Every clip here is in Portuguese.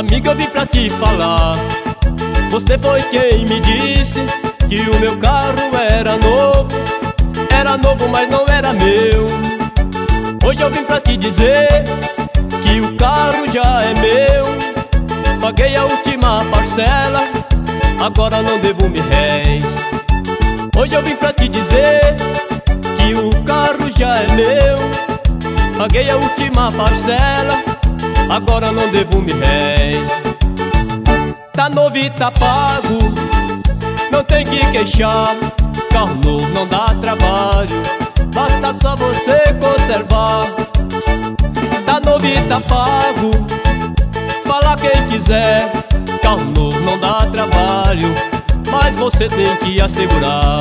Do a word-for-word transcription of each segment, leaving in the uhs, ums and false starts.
Amiga, eu vim pra te falar. Você foi quem me disse que o meu carro era novo. Era novo, mas não era meu. Hoje eu vim pra te dizer que o carro já é meu. Paguei a última parcela, agora não devo mil réis. Hoje eu vim pra te dizer que o carro já é meu. Paguei a última parcela, agora não devo mil réis. Tá novo e tá pago, não tem que queixar. Carro novo não dá trabalho, basta só você conservar. Tá novo e tá pago, fala quem quiser. Carro novo não dá trabalho, mas você tem que assegurar.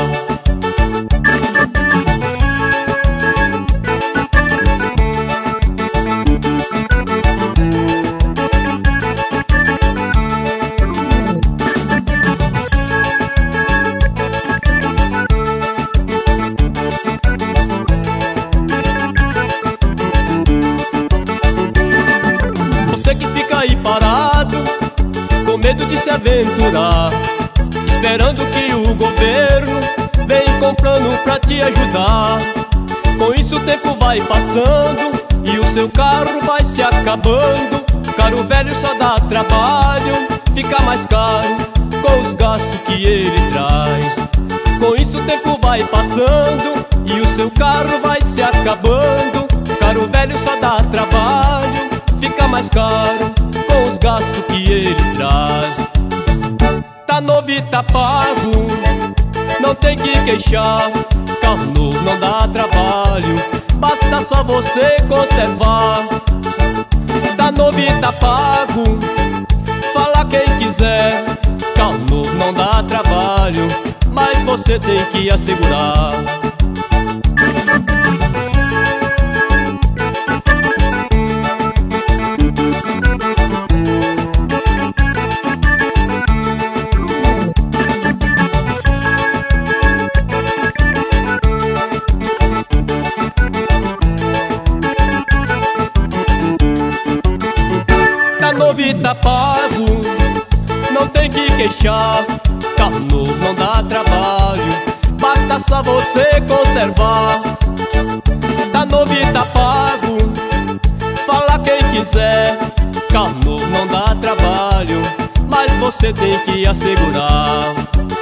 Você que fica aí parado, com medo de se aventurar, esperando que o governo venha comprando pra te ajudar. Com isso o tempo vai passando e o seu carro vai se acabando. Carro velho só dá trabalho, fica mais caro com os gastos que ele traz. Com isso o tempo vai passando e o seu carro vai se acabando. Carro velho só dá trabalho, fica mais caro com os gastos que ele traz. Tá novo e tá pago, não tem que queixar. Carro novo não dá trabalho, basta só você conservar. Tá novo e tá pago, fala quem quiser. Carro novo não dá trabalho, mas você tem que assegurar. Tá novo e tá pago, não tem que queixar. Carro novo não dá trabalho, basta só você conservar. Tá novo e tá pago, fala quem quiser. Carro novo não dá trabalho, mas você tem que assegurar.